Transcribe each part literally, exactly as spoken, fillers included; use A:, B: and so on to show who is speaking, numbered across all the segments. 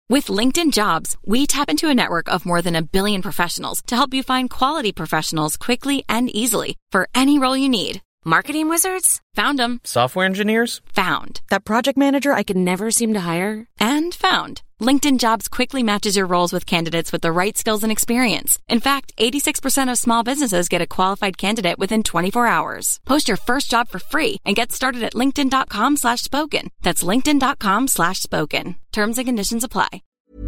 A: With LinkedIn Jobs, we tap into a network of more than a billion professionals to help you find quality professionals quickly and easily for any role you need. Marketing wizards? Found them.
B: Software engineers?
A: Found. That project manager I could never seem to hire? And found. LinkedIn Jobs quickly matches your roles with candidates with the right skills and experience. In fact, eighty-six percent of small businesses get a qualified candidate within twenty-four hours. Post your first job for free and get started at linkedin.com slash spoken. That's linkedin.com slash spoken. Terms and conditions apply.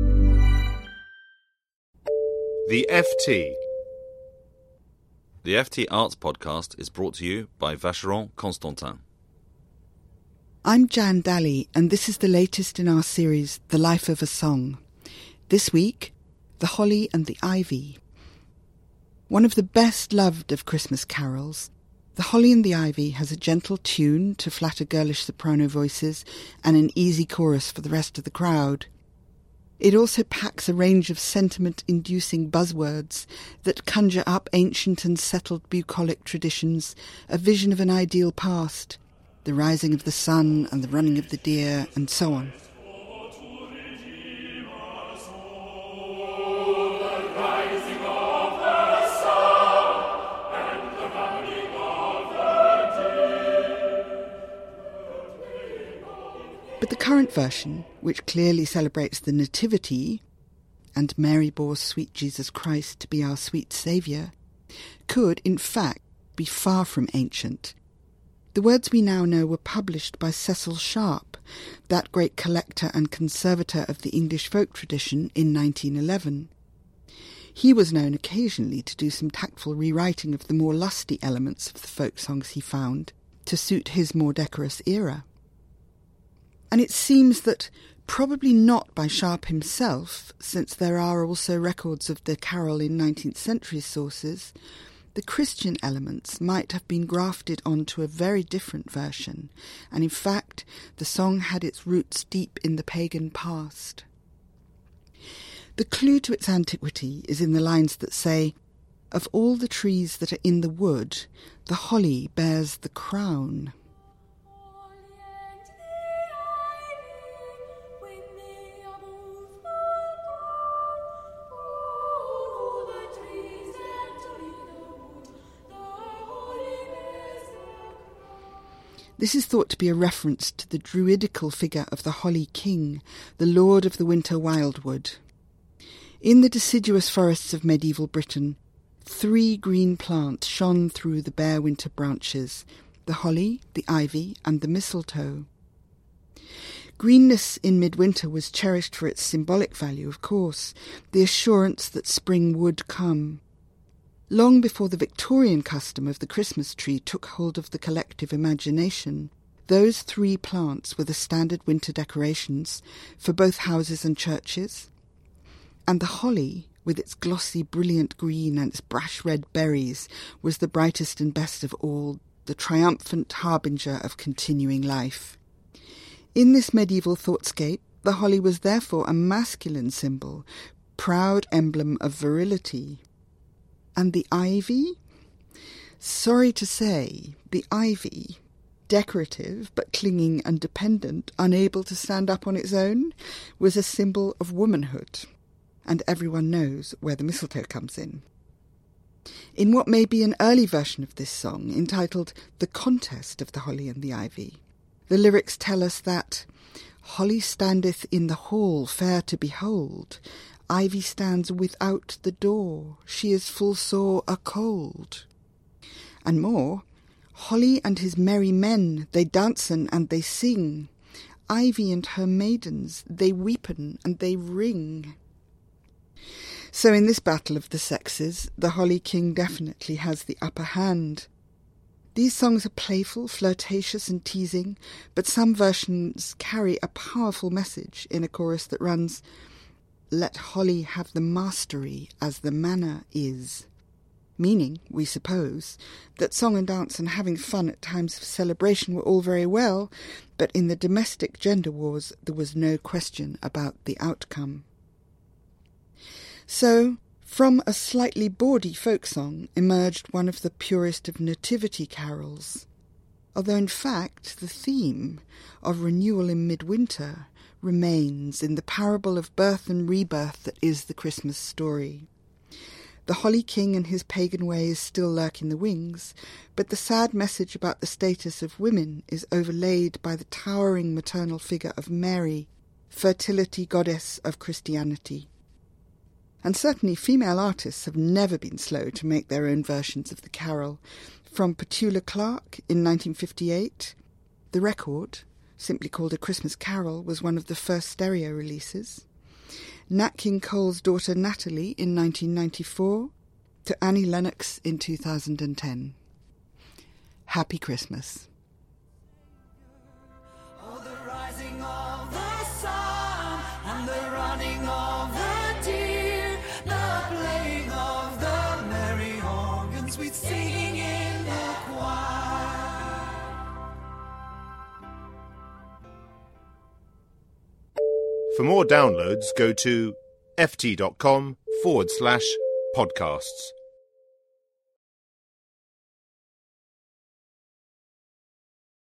C: The F T. The F T Arts Podcast is brought to you by Vacheron Constantin.
D: I'm Jan Dally, and this is the latest in our series, The Life of a Song. This week, The Holly and the Ivy. One of the best loved of Christmas carols, The Holly and the Ivy has a gentle tune to flatter girlish soprano voices and an easy chorus for the rest of the crowd. It also packs a range of sentiment-inducing buzzwords that conjure up ancient and settled bucolic traditions, a vision of an ideal past, the rising of the sun and the running of the deer, and so on. But the current version, which clearly celebrates the Nativity, and Mary bore sweet Jesus Christ to be our sweet Saviour, could, in fact, be far from ancient. The words we now know were published by Cecil Sharp, that great collector and conservator of the English folk tradition, in nineteen eleven. He was known occasionally to do some tactful rewriting of the more lusty elements of the folk songs he found, to suit his more decorous era. And it seems that, probably not by Sharp himself, since there are also records of the carol in nineteenth century sources, the Christian elements might have been grafted onto a very different version, and in fact the song had its roots deep in the pagan past. The clue to its antiquity is in the lines that say, "Of all the trees that are in the wood, the holly bears the crown." This is thought to be a reference to the druidical figure of the Holly King, the lord of the winter wildwood. In the deciduous forests of medieval Britain, three green plants shone through the bare winter branches, the holly, the ivy, and the mistletoe. Greenness in midwinter was cherished for its symbolic value, of course, the assurance that spring would come. Long before the Victorian custom of the Christmas tree took hold of the collective imagination, those three plants were the standard winter decorations for both houses and churches, and the holly, with its glossy brilliant green and its brash red berries, was the brightest and best of all, the triumphant harbinger of continuing life. In this medieval thoughtscape, the holly was therefore a masculine symbol, proud emblem of virility. And the ivy? Sorry to say, the ivy, decorative but clinging and dependent, unable to stand up on its own, was a symbol of womanhood. And everyone knows where the mistletoe comes in. In what may be an early version of this song, entitled The Contest of the Holly and the Ivy, the lyrics tell us that "Holly standeth in the hall fair to behold, Ivy stands without the door, she is full sore a cold." And more, "Holly and his merry men, they dancen and they sing, Ivy and her maidens, they weepen and they ring." So in this battle of the sexes, the Holly King definitely has the upper hand. These songs are playful, flirtatious and teasing, but some versions carry a powerful message in a chorus that runs, "Let Holly have the mastery as the manner is," meaning, we suppose, that song and dance and having fun at times of celebration were all very well, but in the domestic gender wars there was no question about the outcome. So, from a slightly bawdy folk song emerged one of the purest of nativity carols, although in fact the theme of renewal in midwinter remains in the parable of birth and rebirth that is the Christmas story. The Holly King and his pagan ways still lurk in the wings, but the sad message about the status of women is overlaid by the towering maternal figure of Mary, fertility goddess of Christianity. And certainly female artists have never been slow to make their own versions of the carol. From Petula Clark in nineteen fifty-eight, the record, simply called A Christmas Carol, was one of the first stereo releases. Nat King Cole's daughter Natalie in nineteen ninety-four, to Annie Lennox in two thousand ten. Happy Christmas.
B: Oh, the rising of the sun and the running of the deer, the playing of the merry organ, sweet singing in the choir.
E: For more downloads, go to ft.com forward slash podcasts.